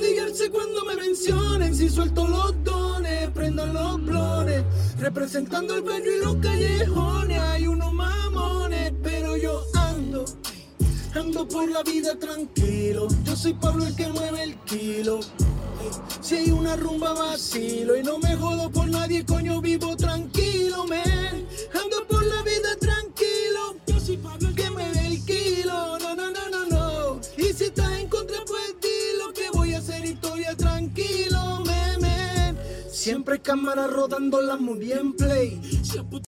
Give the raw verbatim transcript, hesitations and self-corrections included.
arrodillarse cuando me mencionen. Si suelto los dones, prendan los blones. Representando el barrio y los callejones. Hay unos mamones, pero yo ando, ando por la vida tranquilo. Yo soy Pablo el que mueve el kilo. Si hay una rumba vacilo y no me jodo por nadie, coño, vivo tranquilo, man. Ando por la vida tranquilo. Yo soy Pablo el que mueve el kilo. No, no, no, no, no. Y si estás en contra, pues dilo que voy a hacer historia tranquilo, man, man. Siempre cámara rodando, la muy bien play.